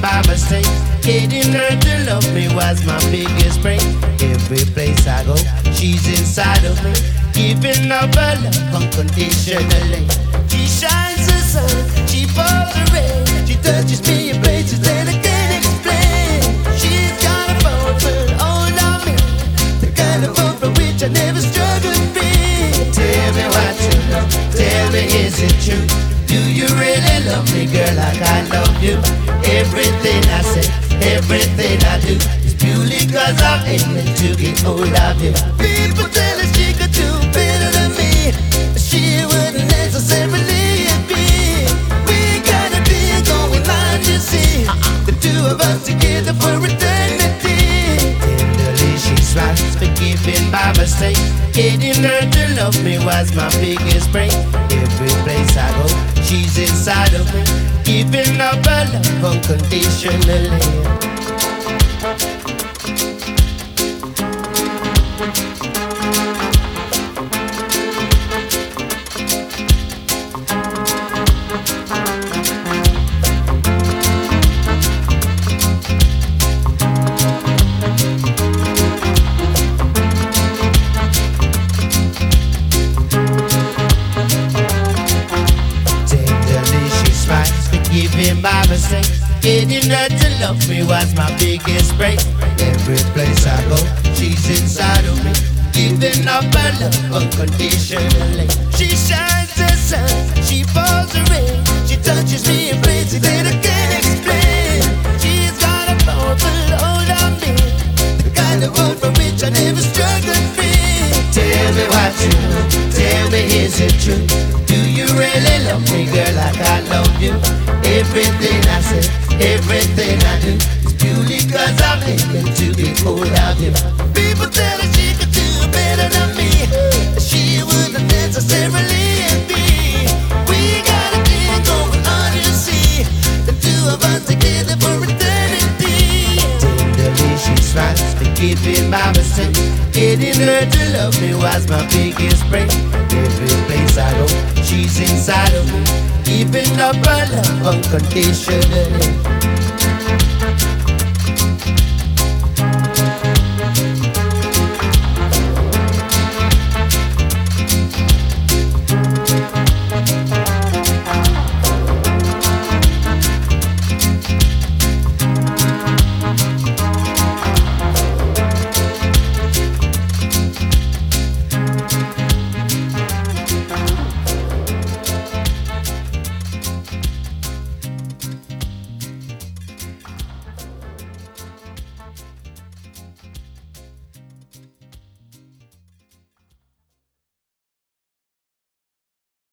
by mistake. Getting her to love me was my biggest break. Every place I go, she's inside of me, giving up her love unconditionally. She shines the sun, she pours the rain, she touches me in places that I can't explain. She's got a powerful hold on me, the kind of hope for which I never struggled free. Tell me what you know, tell me is it true? Do you really love me, girl, like I love you? Everything I say, everything I do is purely cause I'm aiming to get hold of you. People tell us she could do better than me, but she wouldn't necessarily be. We got a deal going on, you see, the two of us together for eternity. Tenderly she smiles, forgiving by mistake. Getting her to love me was my biggest break. Every place I go, she's inside of me, giving up her love unconditionally. Giving by mistake, getting her to love me was my biggest break. Every place I go, she's inside of me, giving up her love unconditionally. She shines the sun, she pours the rain, she touches me in places that I can't explain. She's got a powerful hold on me, the kind of hope for which I never struggled free. Tell me what you know, tell me is it true? Do you really love me, girl, like I love you? Everything I say, everything I do is purely cause I'm aiming to get hold of you. People tell her she could do better than me, but she wouldn't necessarily be. We got a thing going on, you see, the two of us together for eternity. Tenderly she smiles, forgiving my mistake. Getting her to love me was my biggest break. Every place I go, she's inside of me, giving up her love unconditionally.